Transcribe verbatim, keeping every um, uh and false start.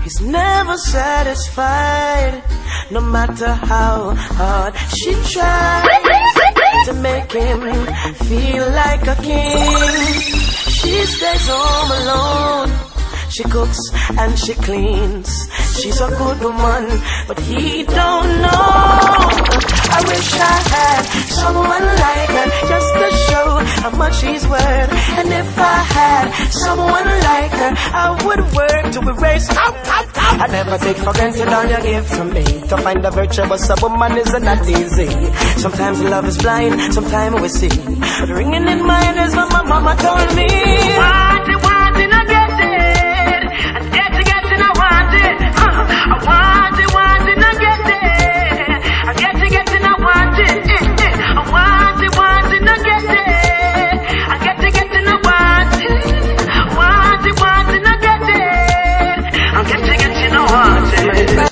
He's never satisfied, no matter how hard she tries to make him feel like a king. She stays home alone. She cooks and she cleans. She's a good woman, but he don't know. I wish I had someone like her, just to show how much she's worth. And if I had someone like her, I would work to erase out, out, out. I never take for granted all you give from me. To find a virtuous a woman isn't that easy. Sometimes love is blind, sometimes we see. But ringing in my ears, what my mama told me. What